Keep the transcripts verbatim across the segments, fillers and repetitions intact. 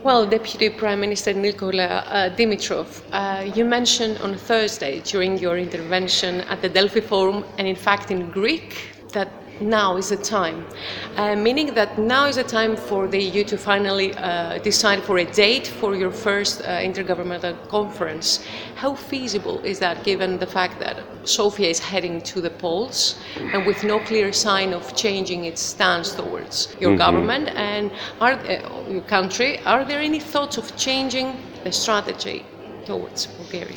Well, Deputy Prime Minister Nikola uh, Dimitrov, uh, you mentioned on Thursday during your intervention at the Delphi Forum, and in fact in Greek, that now is the time, uh, meaning that now is the time for the E U to finally uh, decide for a date for your first uh, intergovernmental conference. How feasible is that, given the fact that Sofia is heading to the polls and with no clear sign of changing its stance towards your mm-hmm. government and our, uh, your country? Are there any thoughts of changing the strategy towards Bulgaria?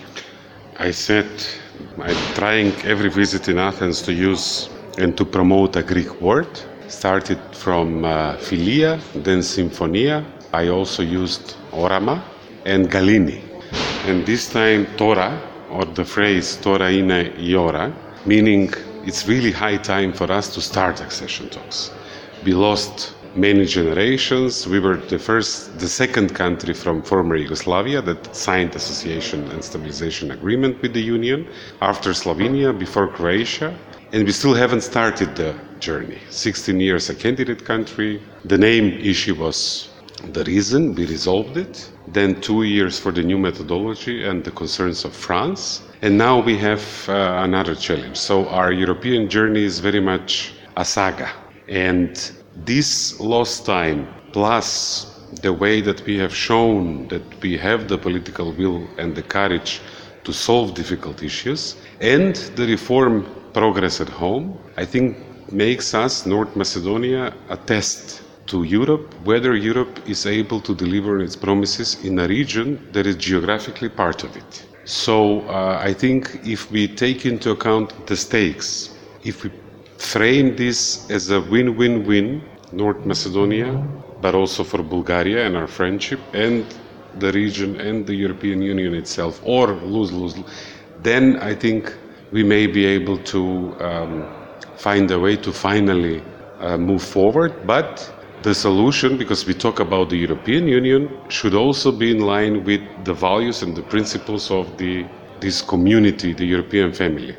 I said I'm trying every visit in Athens to use and to promote a Greek word. Started from uh, philia, then symphonia. I also used orama and galini. And this time Tora, or the phrase Tora είναι η ώρα, meaning it's really high time for us to start accession talks. We lost many generations. We were the first, the second country from former Yugoslavia that signed association and stabilization agreement with the Union, after Slovenia, before Croatia. And we still haven't started the journey. sixteen years a candidate country. The name issue was the reason, we resolved it. Then two years for the new methodology and the concerns of France. And now we have uh, another challenge. So our European journey is very much a saga. And this lost time, plus the way that we have shown that we have the political will and the courage to solve difficult issues, and the reform progress at home, I think makes us, North Macedonia, a test to Europe, whether Europe is able to deliver its promises in a region that is geographically part of it. So uh, I think if we take into account the stakes, if we frame this as a win-win-win, North Macedonia, but also for Bulgaria and our friendship, and the region and the European Union itself, or lose-lose, then I think we may be able to um, find a way to finally uh, move forward. But the solution, because we talk about the European Union, should also be in line with the values and the principles of the, this community, the European family.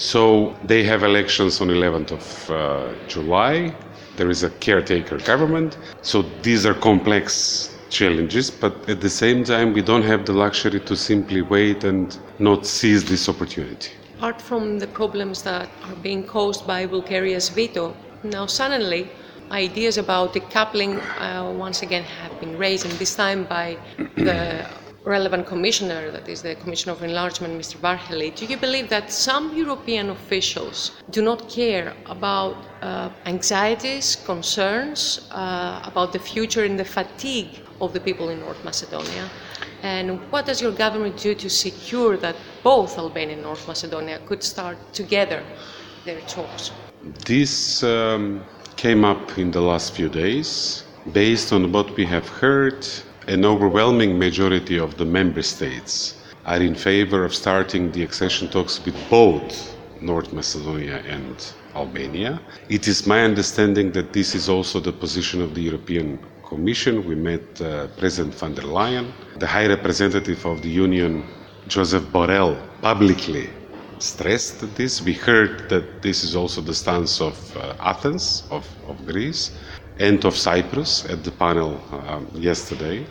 So they have elections on eleventh of uh, July. There is a caretaker government. So these are complex challenges, but at the same time, we don't have the luxury to simply wait and not seize this opportunity. Apart from the problems that are being caused by Bulgaria's veto, now suddenly ideas about decoupling uh, once again have been raised, and this time by the relevant commissioner, that is the Commissioner of Enlargement, Mister Várhelyi. Do you believe that some European officials do not care about uh, anxieties, concerns uh, about the future and the fatigue of the people in North Macedonia? And what does your government do to secure that both Albania and North Macedonia could start together their talks? This um, came up in the last few days. Based on what we have heard, an overwhelming majority of the member states are in favor of starting the accession talks with both North Macedonia and Albania. It is my understanding that this is also the position of the European Commission. We met uh, President von der Leyen. The High Representative of the Union, Joseph Borrell, publicly stressed this. We heard that this is also the stance of uh, Athens, of, of Greece, and of Cyprus at the panel um, yesterday.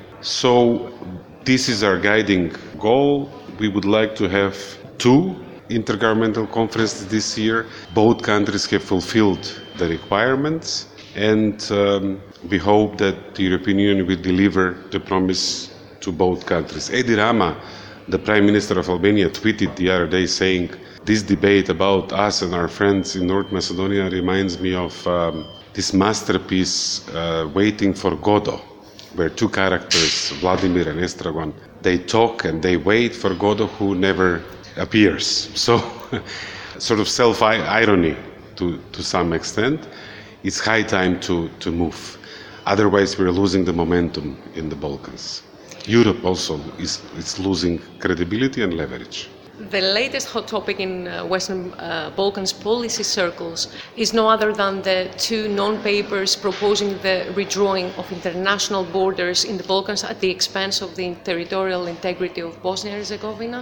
So this is our guiding goal. We would like to have two intergovernmental conferences this year. Both countries have fulfilled the requirements, and um, we hope that the European Union will deliver the promise to both countries. Edi Rama, the Prime Minister of Albania, tweeted the other day saying, this debate about us and our friends in North Macedonia reminds me of um, this masterpiece, uh, Waiting for Godot, where two characters, Vladimir and Estragon, they talk and they wait for Godot who never appears. So, sort of self-irony to, to some extent. It's high time to, to move. Otherwise, we're losing the momentum in the Balkans. Europe also is, is losing credibility and leverage. The latest hot topic in uh, Western uh, Balkans policy circles is no other than the two non-papers proposing the redrawing of international borders in the Balkans at the expense of the territorial integrity of Bosnia and Herzegovina.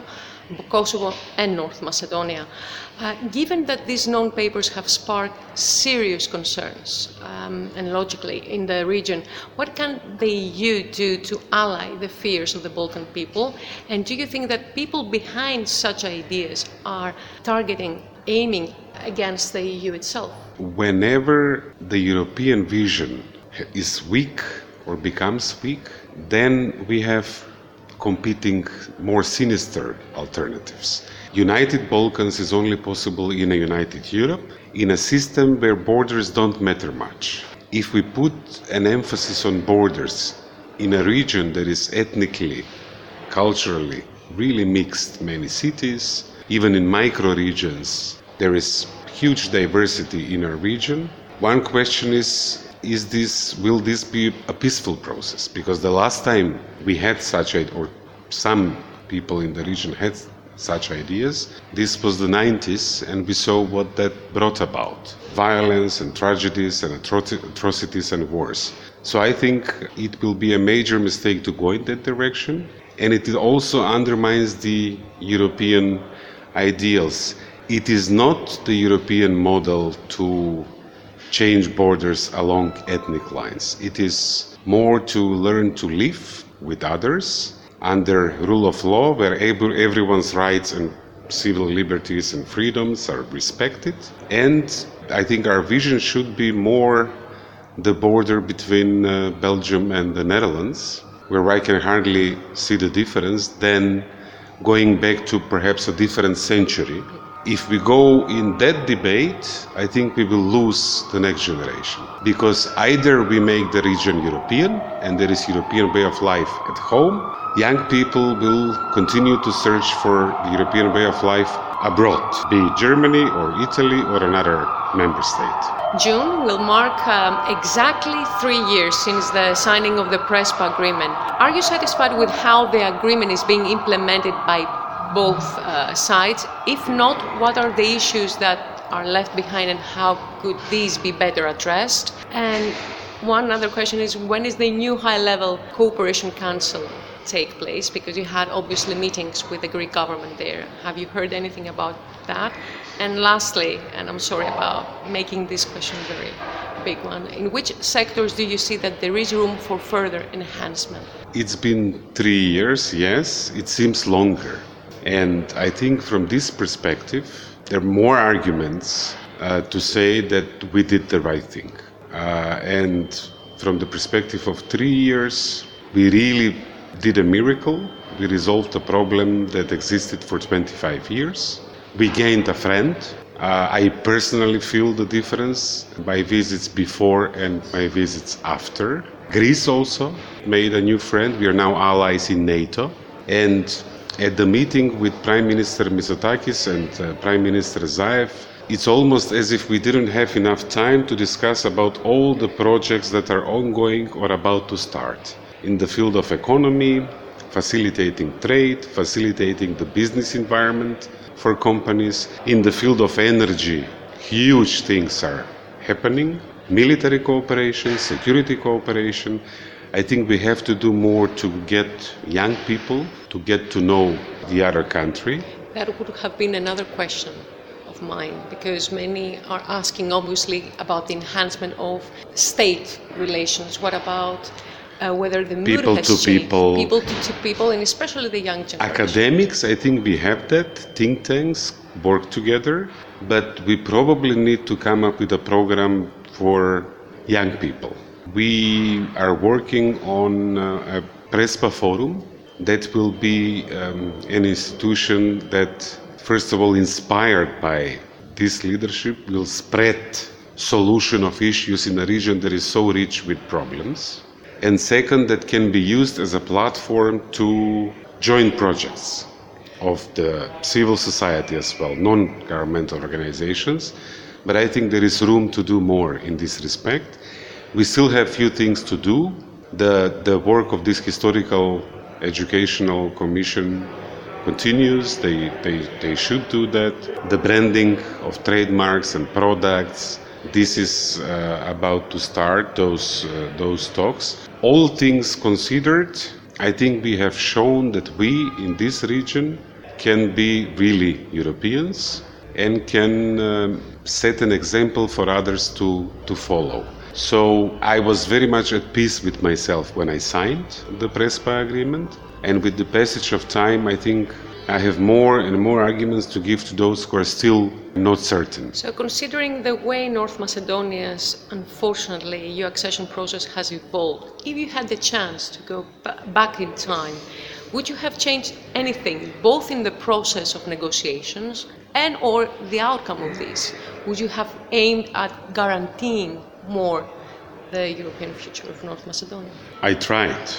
Kosovo and North Macedonia. Uh, given that these non-papers have sparked serious concerns, um, and logically in the region, what can the E U do to ally the fears of the Balkan people? And do you think that people behind such ideas are targeting, aiming against the E U itself? Whenever the European vision is weak or becomes weak, then we have competing, more sinister alternatives. United Balkans is only possible in a united Europe, in a system where borders don't matter much. If we put an emphasis on borders in a region that is ethnically, culturally, really mixed, many cities, even in micro-regions, there is huge diversity in our region. One question is, is this, will this be a peaceful process? Because the last time we had such, a, or some people in the region had such ideas, this was the nineties, and we saw what that brought about. Violence and tragedies and atrocities and wars. So I think it will be a major mistake to go in that direction, and it also undermines the European ideals. It is not the European model to change borders along ethnic lines. It is more to learn to live with others under rule of law, where everyone's rights and civil liberties and freedoms are respected. And I think our vision should be more the border between uh, Belgium and the Netherlands, where I can hardly see the difference, than going back to perhaps a different century. If we go in that debate, I think we will lose the next generation. Because either we make the region European, and there is European way of life at home, young people will continue to search for the European way of life abroad, be it Germany or Italy or another member state. June will mark um, exactly three years since the signing of the Prespa agreement. Are you satisfied with how the agreement is being implemented by both uh, sides? If not, what are the issues that are left behind and how could these be better addressed? And one other question is, when is the new high-level cooperation council take place? Because you had obviously meetings with the Greek government there. Have you heard anything about that? And lastly, and I'm sorry about making this question very big one, in which sectors do you see that there is room for further enhancement? It's been three years, yes. It seems longer. And I think from this perspective, there are more arguments uh, to say that we did the right thing. Uh, and from the perspective of three years, we really did a miracle. We resolved a problem that existed for twenty-five years. We gained a friend. Uh, I personally feel the difference, my visits before and my visits after. Greece also made a new friend. We are now allies in NATO. And at the meeting with Prime Minister Mitsotakis and uh, Prime Minister Zaev, it's almost as if we didn't have enough time to discuss about all the projects that are ongoing or about to start. In the field of economy, facilitating trade, facilitating the business environment for companies. In the field of energy, huge things are happening. Military cooperation, security cooperation. I think we have to do more to get young people to get to know the other country. That would have been another question of mine, because many are asking obviously about the enhancement of state relations. What about uh, whether the mood people has to changed? people, people to, to people, and especially the young generation. Academics, I think we have that. Think tanks work together, but we probably need to come up with a program for young people. We are working on uh, a Prespa Forum that will be um, an institution that, first of all, inspired by this leadership, will spread solution of issues in a region that is so rich with problems. And second, that can be used as a platform to join projects of the civil society as well, non-governmental organizations. But I think there is room to do more in this respect. We still have few things to do. The, the work of this historical educational commission continues. They, they, they should do that. The branding of trademarks and products, this is uh, about to start, those, uh, those talks. All things considered, I think we have shown that we in this region can be really Europeans and can um, set an example for others to, to follow. So I was very much at peace with myself when I signed the Prespa agreement, and with the passage of time I think I have more and more arguments to give to those who are still not certain. So considering the way North Macedonia's, unfortunately, E U accession process has evolved, if you had the chance to go b- back in time, would you have changed anything, both in the process of negotiations and or the outcome of this? Would you have aimed at guaranteeing more the European future of North Macedonia? I tried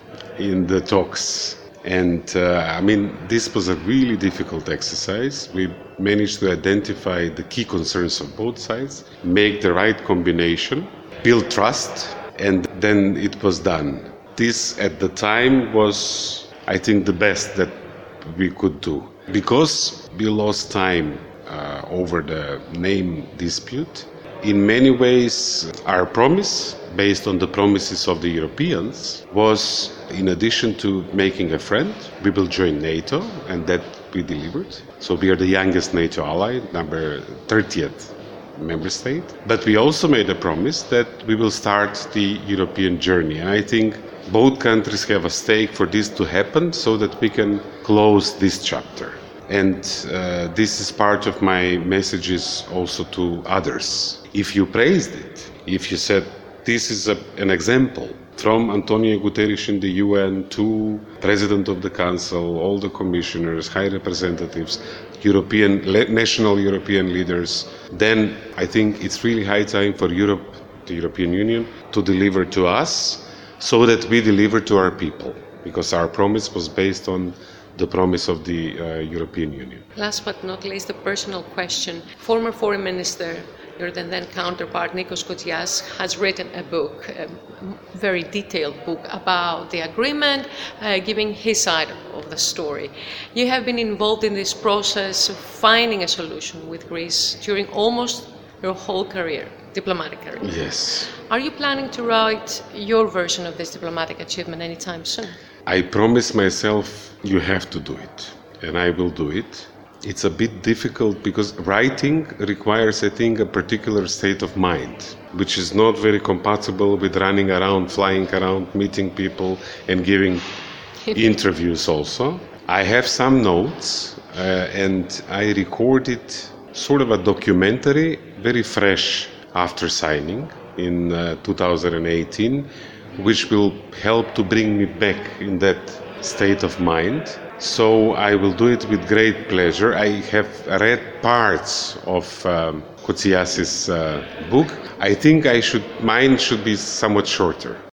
in the talks. And uh, I mean, this was a really difficult exercise. We managed to identify the key concerns of both sides, make the right combination, build trust, and then it was done. This at the time was, I think, the best that we could do. Because we lost time uh, over the name dispute, in many ways our promise, based on the promises of the Europeans, was, in addition to making a friend, we will join NATO, and that we delivered. So we are the youngest NATO ally, number thirtieth member state. But we also made a promise that we will start the European journey. And I think both countries have a stake for this to happen so that we can close this chapter. And uh, this is part of my messages also to others. If you praised it, if you said, this is a, an example, from Antonio Guterres in the U N to President of the Council, all the commissioners, high representatives, European, national European leaders, then I think it's really high time for Europe, the European Union, to deliver to us so that we deliver to our people, because our promise was based on the promise of the uh, European Union. Last but not least, a personal question. Former Foreign Minister, your then, then counterpart, Nikos Kotzias, has written a book, a very detailed book about the agreement, uh, giving his side of the story. You have been involved in this process of finding a solution with Greece during almost your whole career, diplomatic career. Yes. Are you planning to write your version of this diplomatic achievement anytime soon? I promise myself you have to do it, and I will do it. It's a bit difficult because writing requires, I think, a particular state of mind, which is not very compatible with running around, flying around, meeting people and giving interviews also. I have some notes uh, and I recorded sort of a documentary, very fresh after signing in uh, two thousand eighteen, which will help to bring me back in that state of mind. So I will do it with great pleasure. I have read parts of um, Kotzias' uh, book. I think I should, mine should be somewhat shorter.